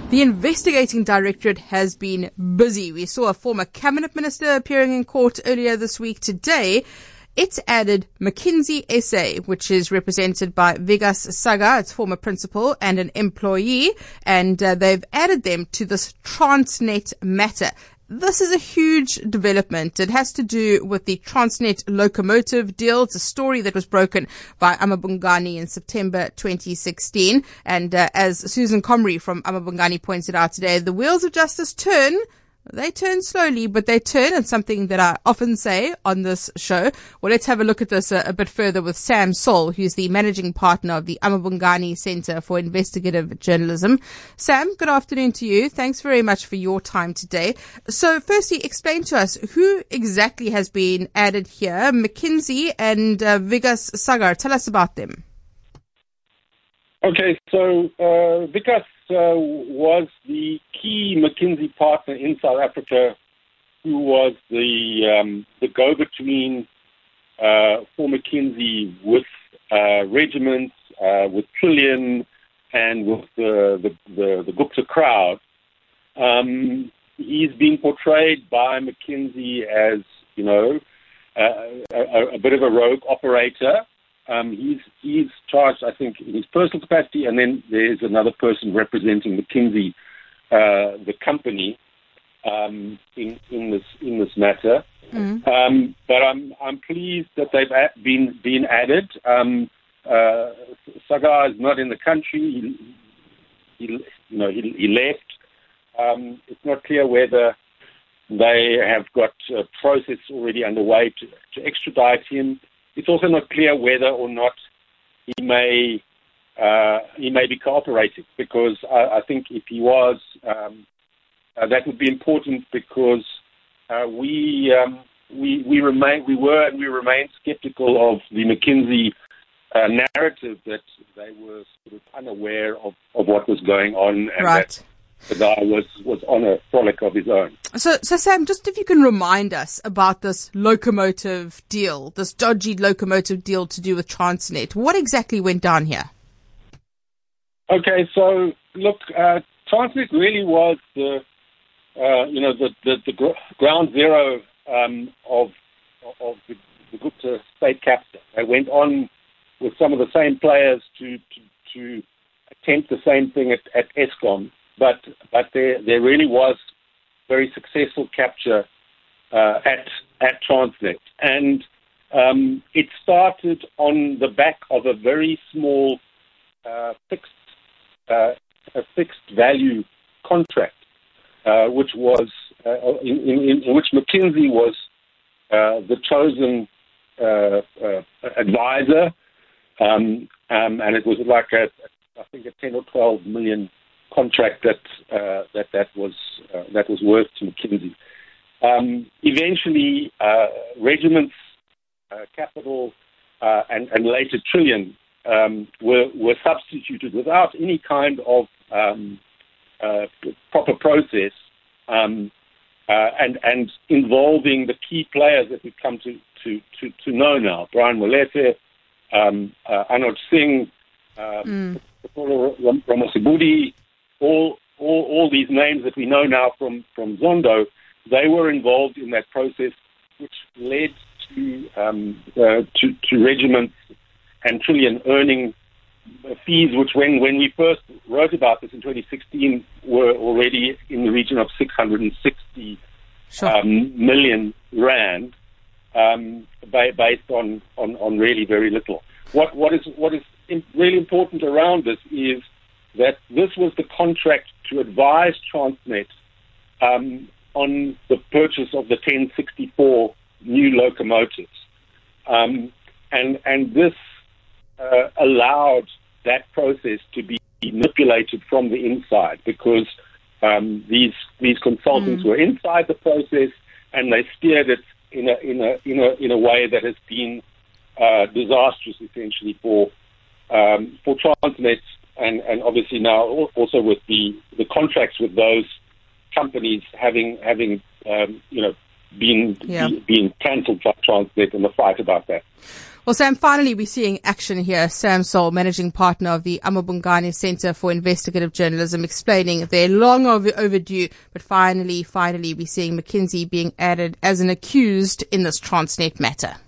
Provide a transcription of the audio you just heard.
The investigating directorate has been busy. We saw a former cabinet minister appearing in court earlier this week. Today, it's added McKinsey SA, which is represented by Vikas Sagar, its former principal and an employee, and they've added them to this Transnet matter. This is a huge development. It has to do with the Transnet locomotive deal. It's a story that was broken by Amabungani in September 2016. And as Susan Comrie from Amabungani pointed out today, the wheels of justice turn. They turn slowly, but they turn. It's something that I often say on this show. Well, let's have a look at this a bit further with Sam Saul, who's the managing partner of the Amabungani Centre for Investigative Journalism. Sam, good afternoon to you. Thanks very much for your time today. So firstly, explain to us who exactly has been added here, McKinsey and Vikas Sagar. Tell us about them. Okay, so Vikas was the key McKinsey partner in South Africa, who was the go-between for McKinsey with regiments, with Trillian, and with the Gupta crowd. He's been portrayed by McKinsey as, you know, a bit of a rogue operator. He's charged, I think, in his personal capacity, and then there's another person representing McKinsey, the company, in this matter. Mm. But I'm pleased that they've been added. Sagar is not in the country. He left. It's not clear whether they have got a process already underway to extradite him. It's also not clear whether or not he may be cooperating, because I think if he was, that would be important, because we remain skeptical of the McKinsey narrative that they were sort of unaware of what was going on, and right. That the guy was on a frolic of his own. So Sam, just if you can remind us about this locomotive deal, this dodgy locomotive deal to do with Transnet. What exactly went down here? Okay, so look, Transnet really was the ground zero of the Gupta state capture. They went on with some of the same players to attempt the same thing at Eskom. But there really was very successful capture at Transnet, and it started on the back of a very small fixed value contract, which was in which McKinsey was the chosen advisor, and it was like I think a 10 or 12 million contract that was worth to McKinsey. Eventually, regiments, capital, and later Trillian were substituted without any kind of proper process, and involving the key players that we've come to know now: Brian Molefe, Anoj Singh, Ramasibudi. All these names that we know now from Zondo, they were involved in that process, which led to regiments and Trillian earning fees, which when we first wrote about this in 2016 were already in the region of 660 million rand, based on really very little. What is really important around this is that this was the contract to advise Transnet on the purchase of the 1064 new locomotives. And this allowed that process to be manipulated from the inside, because these consultants were inside the process, and they steered it in a way that has been disastrous, essentially, for Transnet. And obviously now also with the contracts with those companies having been cancelled by Transnet, and the fight about that. Well, Sam, finally we're seeing action here. Sam Soul, managing partner of the Amabungani Center for Investigative Journalism, explaining they're long overdue, but finally we're seeing McKinsey being added as an accused in this Transnet matter.